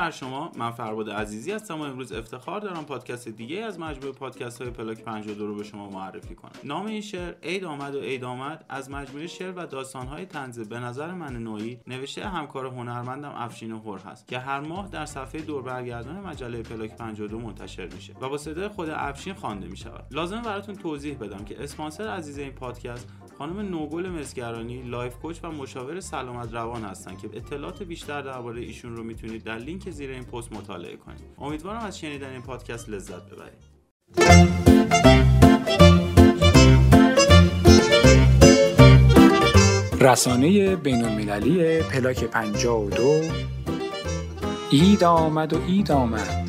بر شما. من فرباد عزیزی هستم و امروز افتخار دارم پادکست دیگه از مجموعه پادکست های پلاک 52 رو به شما معرفی کنم. نام این شعر عید آمد و عید آمد از مجموعه شعر و داستان های طنز به نظر من نوعی نوشته همکار هنرمندم افشین هور هست که هر ماه در صفحه دور برگردان مجله پلاک 52 منتشر میشه و با صدای خود افشین خوانده میشود. لازم براتون توضیح بدم که اسپانسر عزیز این پادکست خانم نوگل مسگرانی، لایف کوچ و مشاور سلامت روان هستن که اطلاعات بیشتر درباره ایشون رو میتونید در لینک زیر این پست مطالعه کنید. امیدوارم از شنیدن این پادکست لذت ببرید. رسانه بین‌المللی پلاک 52 عید آمد و عید آمد.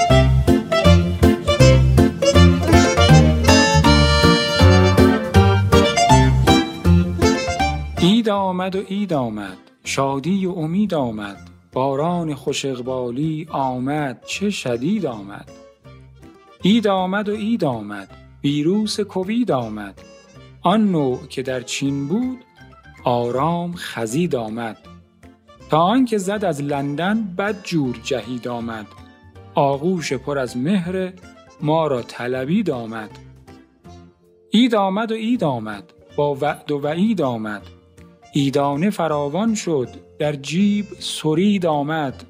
عید آمد و عید آمد، شادی و امید آمد، باران خوش اقبالی آمد، چه شدید آمد. عید آمد و عید آمد، ویروس کووید آمد، آن نوع که در چین بود آرام خزید آمد. تا آن که زد از لندن بدجور جهید آمد، آغوش پر از مهر ما را طلبید آمد. عید آمد و عید آمد، با وعد و وعید آمد، عیدانه فراوان شد در جیب سرید آمد.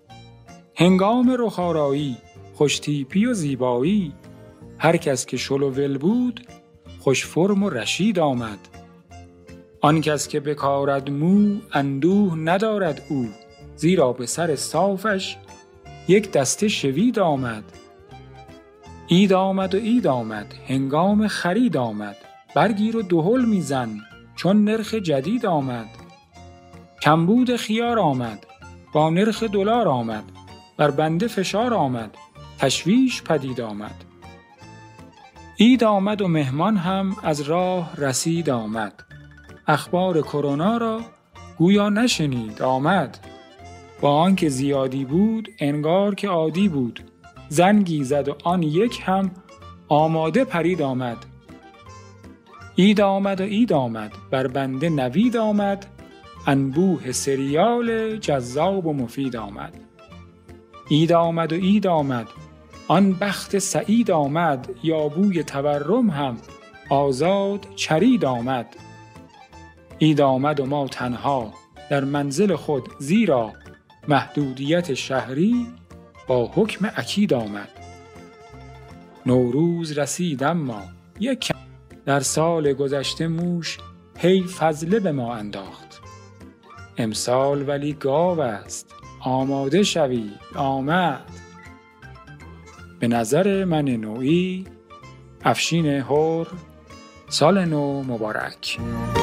هنگام رخارایی، خوشتیپی و زیبایی، هر کس که شل و ول بود خوش فرم و رشید آمد. آن کس که بکارد مو اندوه ندارد او، زیرا به سر صافش یک دسته شوید آمد. عید آمد و عید آمد، هنگام خرید آمد، برگیر و دهل میزن چون نرخ جدید آمد. کمبود خیار آمد، با نرخ دلار آمد، بر بنده فشار آمد، تشویش پدید آمد. عید آمد و مهمان هم از راه رسید آمد، اخبار کرونا را گویا نشنید آمد. با آنکه زیادی بود انگار که عادی بود، زنگی زد و آن یک هم آماده پرید آمد. عید آمد و عید آمد، بر بنده نوید آمد، انبوه سریال جذاب و مفید آمد. عید آمد و عید آمد، آن بخت سعید آمد، یا بوی تورم هم آزاد چرید آمد. عید آمد و ما تنها در منزل خود، زیرا محدودیت شهری با حکم اکید آمد. نوروز رسید اما یک در سال گذشته موش هی فضله به ما انداخت. امسال ولی گاو است، آماده شوی آمد. به نظر من نوعی، افشین هور، سال نو مبارک.